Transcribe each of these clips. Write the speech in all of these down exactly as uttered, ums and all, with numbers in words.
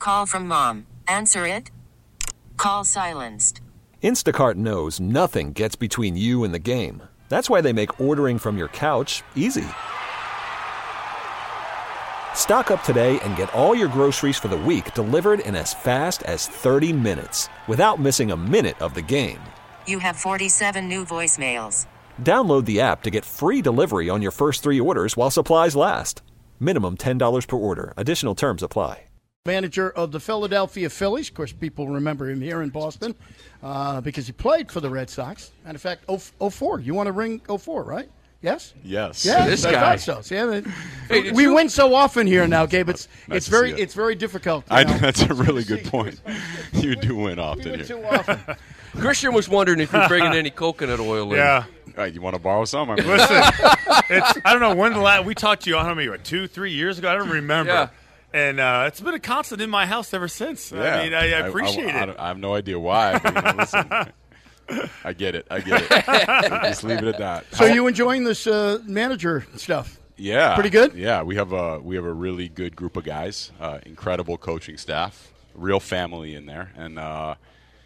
Call from mom. Answer it. Call silenced. Instacart knows nothing gets between you and the game. That's why they make ordering from your couch easy. Stock up today and get all your groceries for the week delivered in as fast as thirty minutes without missing a minute of the game. You have forty-seven new voicemails. Download the app to get free delivery on your first three orders while supplies last. Minimum ten dollars per order. Additional terms apply. Manager of the Philadelphia Phillies. Of course, people remember him here in Boston uh, because he played for the Red Sox. And in fact, oh four. You want to ring oh four, right? Yes? Yes. Yeah, this I guy. thought so. See, I mean, Hey, we you- win so often here now, Gabe. It's Nice it's to very see it. it's very difficult. you I, know. that's a really good point. You do win We often win here. too often. Christian was wondering if you're bringing any coconut oil in. Yeah. All right, you want to borrow some? I mean, Listen, it's, I don't know when the last we talked to you. I don't know, maybe what, two, three years ago. I don't remember. Yeah. And uh, it's been a constant in my house ever since. yeah. I mean, I, I appreciate I, I, it. I have no idea why. But, you know, listen, I get it. I get it. Just leave it at that. So you enjoying this uh, manager stuff? Yeah, Pretty good? Yeah, we have a we have a really good group of guys, uh, incredible coaching staff, real family in there, and uh,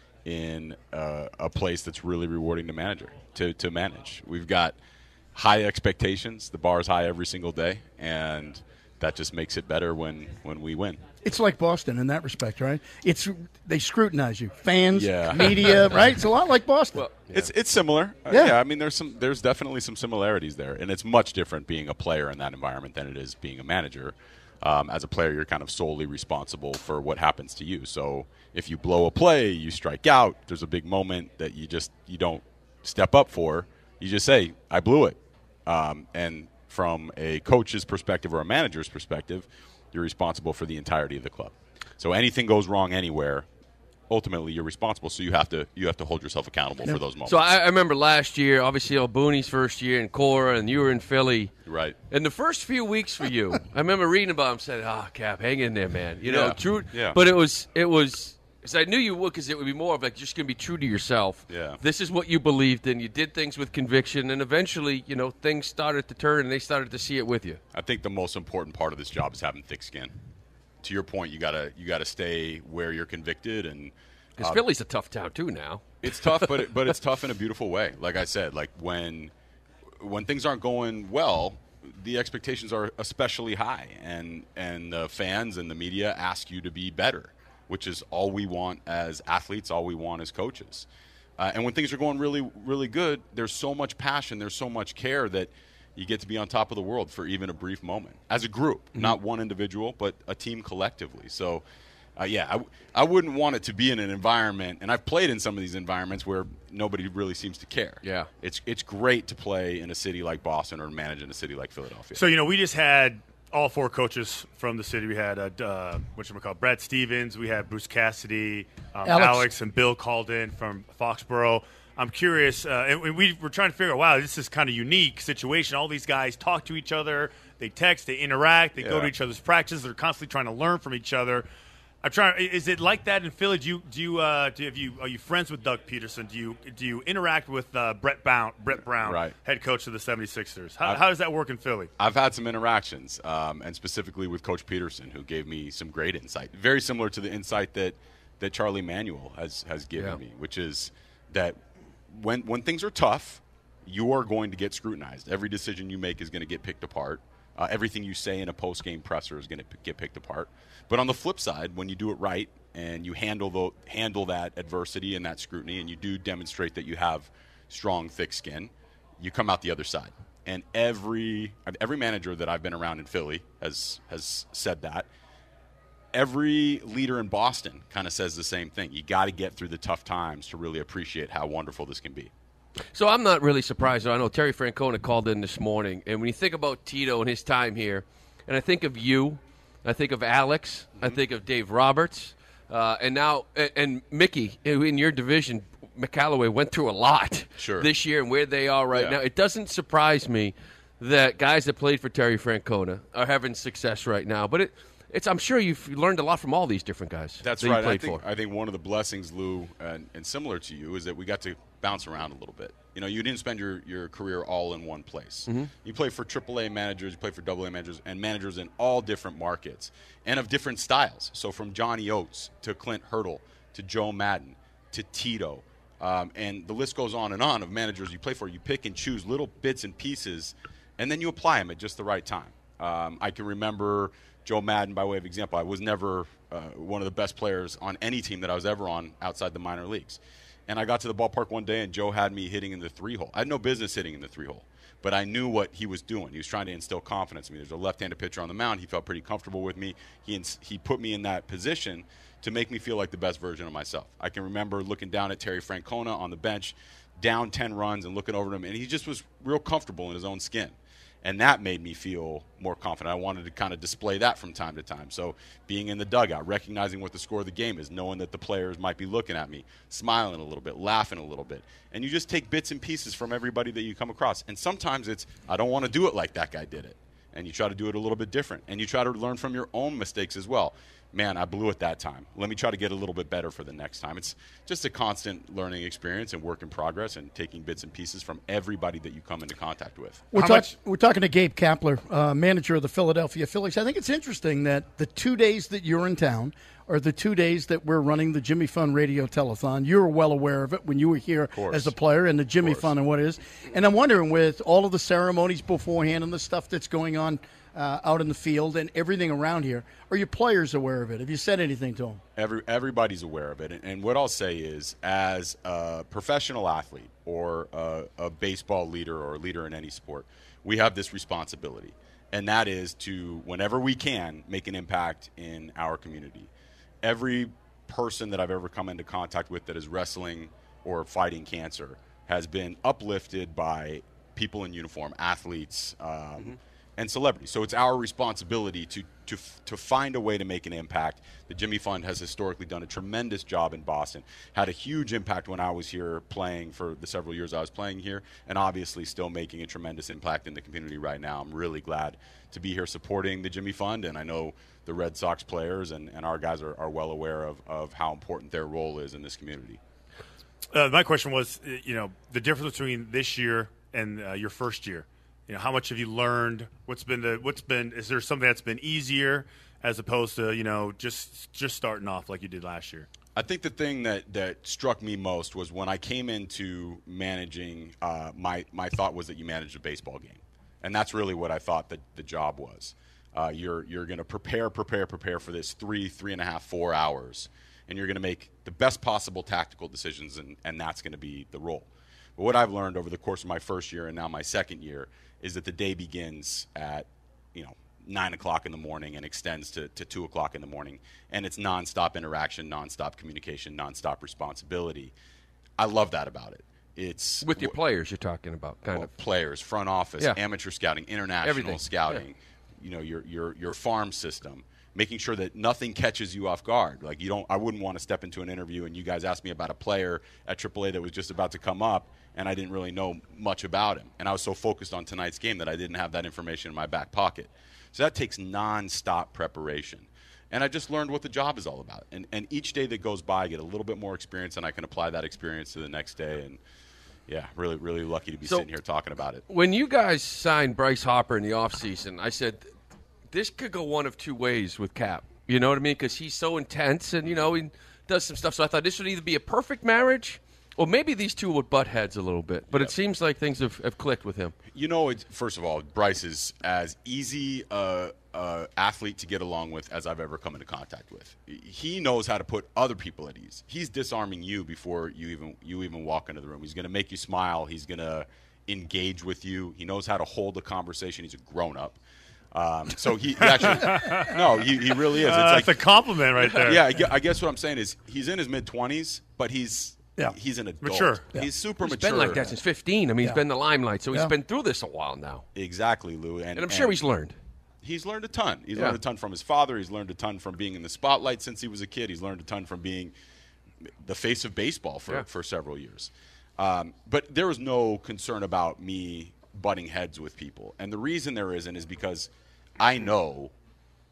in uh, a place that's really rewarding to manager to to manage. We've got high expectations. The bar is high every single day, and that just makes it better when when we win. It's like Boston in that respect, right? It's they scrutinize you, fans, Yeah. media, right? It's a lot like Boston. Well, It's it's similar. Uh, Yeah. yeah, I mean there's some there's definitely some similarities there, and it's much different being a player in that environment than it is being a manager. Um, as a player, you're kind of solely responsible for what happens to you. So if you blow a play, you strike out. There's a big moment that you just you don't step up for. You just say, "I blew it." Um, and from a coach's perspective or a manager's perspective, you're responsible for the entirety of the club. So anything goes wrong anywhere, ultimately you're responsible. So you have to you have to hold yourself accountable for those moments. So I, I remember last year, obviously, oh, Booney's first year, and Cora, and you were in Philly. Right. And the first few weeks for you, I remember reading about him, saying, "Ah, oh, Cap, hang in there, man." You know, Yeah. true. Yeah. But it was, it was, because I knew you would, because it would be more of like just going to be true to yourself. Yeah. This is what you believed in. You did things with conviction, and eventually, you know, things started to turn, and they started to see it with you. I think the most important part of this job is having thick skin. To your point, you gotta you gotta stay where you're convicted, and Because uh, Philly's a tough town too now. it's tough, but it, but it's tough in a beautiful way. Like I said, like when when things aren't going well, the expectations are especially high, and and the fans and the media ask you to be better, which is all we want as athletes, all we want as coaches. Uh, and when things are going really really good, there's so much passion, there's so much care that you get to be on top of the world for even a brief moment as a group, Mm-hmm. not one individual, but a team collectively. So. Uh, yeah, I, w- I wouldn't want it to be in an environment, and I've played in some of these environments where nobody really seems to care. Yeah. It's it's great to play in a city like Boston or manage in a city like Philadelphia. So, you know, we just had all four coaches from the city. We had, uh, uh, whatchamacallit, Brad Stevens. We had Bruce Cassidy, um, Alex. Alex. and Bill called in from Foxborough. I'm curious, uh, and we were trying to figure out, wow, this is kind of unique situation. All these guys talk to each other. They text. They interact. They go Yeah. to each other's practices. They're constantly trying to learn from each other. I'm trying. Is it like that in Philly? Do you do you uh, do have you are you friends with Doug Peterson? Do you do you interact with uh, Brett Brown, Brett Brown, Right. head coach of the seventy-sixers? How, I- how does that work in Philly? I've had some interactions, um, and specifically with Coach Peterson, who gave me some great insight, very similar to the insight that, that Charlie Manuel has, has given Yeah. me, which is that when when things are tough, you are going to get scrutinized. Every decision you make is going to get picked apart. Uh, everything you say in a post-game presser is going to p- get picked apart. But on the flip side, when you do it right and you handle the, handle that adversity and that scrutiny, and you do demonstrate that you have strong, thick skin, you come out the other side. And every every manager that I've been around in Philly has has said that. Every leader in Boston kind of says the same thing. You got to get through the tough times to really appreciate how wonderful this can be. So I'm not really surprised. I know Terry Francona called in this morning, and when you think about Tito and his time here, and I think of you, I think of Alex, I think of Dave Roberts, uh, and now and, and Mickey in your division. McCallaway went through a lot Sure. this year, and where they are right Yeah. now. It doesn't surprise me that guys that played for Terry Francona are having success right now. But it it's. I'm sure you've learned a lot from all these different guys. That's that right. You played I think for. I think one of the blessings, Lou, and, and similar to you, is that we got to bounce around a little bit. You know, you didn't spend your, your career all in one place. Mm-hmm. You play for triple A managers, you play for double A managers, and managers in all different markets and of different styles. So from Johnny Oates to Clint Hurdle to Joe Madden to Tito, um, and the list goes on and on of managers you play for. You pick and choose little bits and pieces, and then you apply them at just the right time. Um, I can remember Joe Madden, by way of example. I was never uh, one of the best players on any team that I was ever on outside the minor leagues. And I got to the ballpark one day, and Joe had me hitting in the three-hole. I had no business hitting in the three-hole, but I knew what he was doing. He was trying to instill confidence in me. There's a left-handed pitcher on the mound. He felt pretty comfortable with me. He ins- he put me in that position to make me feel like the best version of myself. I can remember looking down at Terry Francona on the bench, down ten runs, and looking over at him, and he just was real comfortable in his own skin. And that made me feel more confident. I wanted to kind of display that from time to time. So being in the dugout, recognizing what the score of the game is, knowing that the players might be looking at me, smiling a little bit, laughing a little bit. And you just take bits and pieces from everybody that you come across. And sometimes it's, I don't want to do it like that guy did it. And you try to do it a little bit different. And you try to learn from your own mistakes as well. Man, I blew it that time. Let me try to get a little bit better for the next time. It's just a constant learning experience and work in progress and taking bits and pieces from everybody that you come into contact with. We're, How talk- much- we're talking to Gabe Kapler, uh, manager of the Philadelphia Phillies. I think it's interesting that the two days that you're in town are the two days that we're running the Jimmy Fund Radio Telethon. You were well aware of it when you were here as a player and the Jimmy Fund and what it is. And I'm wondering, with all of the ceremonies beforehand and the stuff that's going on uh, out in the field and everything around here, are your players aware of it? Have you said anything to them? Every, everybody's aware of it. And, and what I'll say is, as a professional athlete or a, a baseball leader or a leader in any sport, we have this responsibility. And that is to, whenever we can, make an impact in our community. Every person that I've ever come into contact with that is wrestling or fighting cancer has been uplifted by people in uniform, athletes, um, mm-hmm. and celebrities. So it's our responsibility to, to to find a way to make an impact. The Jimmy Fund has historically done a tremendous job in Boston, had a huge impact when I was here playing for the several years I was playing here, and obviously still making a tremendous impact in the community right now. I'm really glad to be here supporting the Jimmy Fund, and I know the Red Sox players and, and our guys are, are well aware of, of how important their role is in this community. Uh, my question was, you know, the difference between this year and uh, your first year. You know, how much have you learned? What's been the what's been? Is there something that's been easier as opposed to, you know, just just starting off like you did last year? I think the thing that, that struck me most was when I came into managing. Uh, my my thought was that you managed a baseball game, and that's really what I thought that the job was. Uh, you're you're going to prepare, prepare, prepare for this three, three and a half, four hours, and you're going to make the best possible tactical decisions, and, and that's going to be the role. But what I've learned over the course of my first year and now my second year is that the day begins at, you know, nine o'clock in the morning and extends to, to two o'clock in the morning, and it's nonstop interaction, nonstop communication, nonstop responsibility. I love that about it. It's with your players you're talking about, kind well, of players, front office, yeah. amateur scouting, international Everything. scouting. Yeah. You know, your your your farm system, making sure that nothing catches you off guard. Like you don't, I wouldn't want to step into an interview and you guys asked me about a player at triple A that was just about to come up, and I didn't really know much about him. And I was so focused on tonight's game that I didn't have that information in my back pocket. So that takes nonstop preparation. And I just learned what the job is all about. And and each day that goes by, I get a little bit more experience, and I can apply that experience to the next day. And yeah, really, really lucky to be So, sitting here talking about it. When you guys signed Bryce Harper in the offseason, I said, this could go one of two ways with Cap. You know what I mean? Because he's so intense and, you know, he does some stuff. So I thought this would either be a perfect marriage or maybe these two would butt heads a little bit. But Yep. it seems like things have, have clicked with him. You know, it's, first of all, Bryce is as easy a uh, athlete to get along with as I've ever come into contact with. He knows how to put other people at ease. He's disarming you before you even you even walk into the room. He's going to make you smile. He's going to engage with you. He knows how to hold a conversation. He's a grown-up. Um, so he, he actually – no, he, he really is. It's Uh, like, that's a compliment right there. yeah, I gue- I guess what I'm saying is he's in his mid-twenties, but he's Yeah. he's an adult. Mature. Yeah. He's super He's mature. been like that since fifteen. I mean, Yeah. he's been in the limelight, so he's Yeah. been through this a while now. Exactly, Lou. And, And I'm sure he's learned. He's learned a ton. He's Yeah. learned a ton from his father. He's learned a ton from being in the spotlight since he was a kid. He's learned a ton from being the face of baseball for, Yeah. for several years. Um, but there was no concern about me butting heads with people. And the reason there isn't is because I know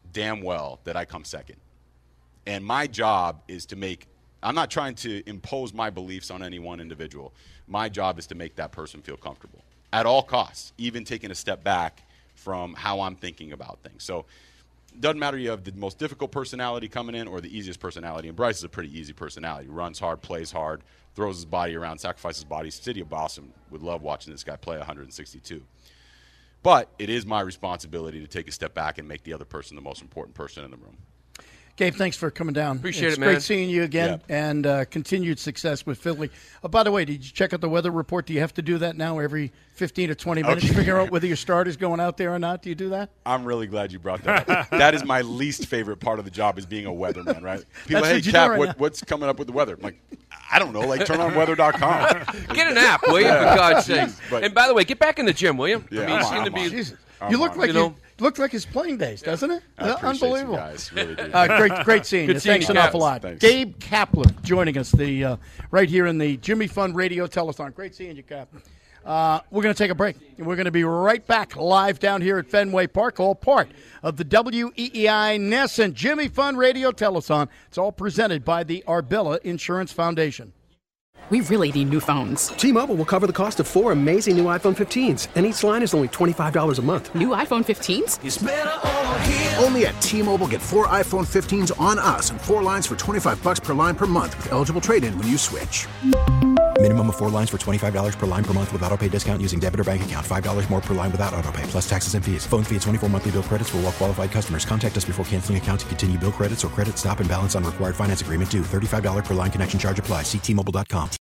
damn well that I come second. And my job is to make – I'm not trying to impose my beliefs on any one individual. My job is to make that person feel comfortable at all costs, even taking a step back from how I'm thinking about things. So it doesn't matter you have the most difficult personality coming in or the easiest personality. And Bryce is a pretty easy personality. Runs hard, plays hard, throws his body around, sacrifices his body. City of Boston would love watching this guy play one hundred sixty-two. But it is my responsibility to take a step back and make the other person the most important person in the room. Gabe, thanks for coming down. Appreciate it's it, man. It's great seeing you again, yeah. and uh, continued success with Philly. Oh, by the way, did you check out the weather report? Do you have to do that now every fifteen or twenty minutes Okay. to figure out whether your starter's going out there or not? Do you do that? I'm really glad you brought that up. That is my least favorite part of the job is being a weatherman, right? People, That's hey, what you do Cap, right what, now. what's coming up with the weather? I'm like, I don't know. Like, turn on weather dot com. Get an app, will you, for God's sake? But- And by the way, get back in the gym, will you? Yeah, I mean, you I'm seem on, to I'm be. on. Jesus. I'm You look on. like You you, know? look like his playing days, doesn't it? I appreciate Unbelievable. you guys. Really do. Uh, great, great seeing Good you. seeing Thanks you, an Cap. awful lot. Thanks. Gabe Kapler joining us the uh, right here in the Jimmy Fund Radio Telethon. Great seeing you, Cap. Uh, we're going to take a break, and we're going to be right back live down here at Fenway Park, all part of the W E E I Nesson Jimmy Fund Radio Telethon. It's all presented by the Arbella Insurance Foundation. We really need new phones. T-Mobile will cover the cost of four amazing new iPhone fifteens, and each line is only twenty-five dollars a month. New iPhone fifteens? Only at T-Mobile, get four iPhone fifteens on us and four lines for twenty-five bucks per line per month with eligible trade-in when you switch. Minimum of four lines for twenty-five dollars per line per month with autopay discount using debit or bank account. five dollars more per line without autopay, plus taxes and fees. Phone fee at twenty-four monthly bill credits for well-qualified customers. Contact us before canceling account to continue bill credits or credit stop and balance on required finance agreement due. thirty-five dollars per line connection charge applies. See T Mobile dot com.